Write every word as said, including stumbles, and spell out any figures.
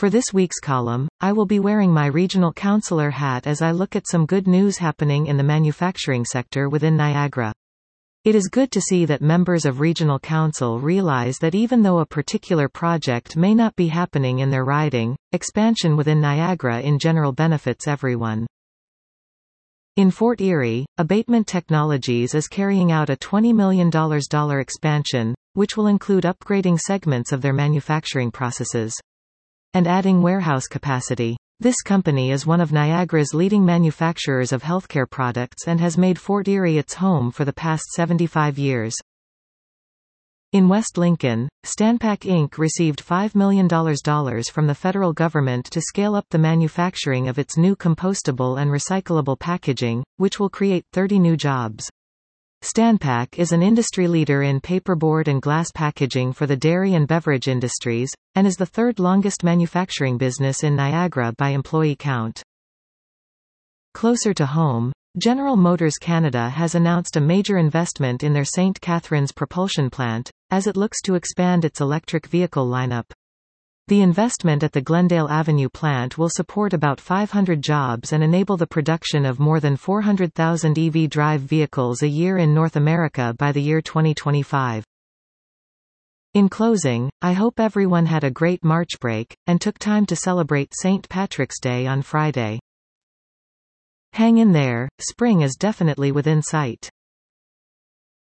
For this week's column, I will be wearing my regional councillor hat as I look at some good news happening in the manufacturing sector within Niagara. It is good to see that members of Regional Council realize that even though a particular project may not be happening in their riding, expansion within Niagara in general benefits everyone. In Fort Erie, Abatement Technologies is carrying out a twenty million dollars expansion, which will include upgrading segments of their manufacturing processes and adding warehouse capacity. This company is one of Niagara's leading manufacturers of healthcare products and has made Fort Erie its home for the past seventy-five years. In West Lincoln, Stanpak Incorporated received five million dollars from the federal government to scale up the manufacturing of its new compostable and recyclable packaging, which will create thirty new jobs. Stanpak is an industry leader in paperboard and glass packaging for the dairy and beverage industries, and is the third longest manufacturing business in Niagara by employee count. Closer to home, General Motors Canada has announced a major investment in their Saint Catharines propulsion plant, as it looks to expand its electric vehicle lineup. The investment at the Glendale Avenue plant will support about five hundred jobs and enable the production of more than four hundred thousand E V drive vehicles a year in North America by the year twenty twenty-five. In closing, I hope everyone had a great March break, and took time to celebrate Saint Patrick's Day on Friday. Hang in there, spring is definitely within sight.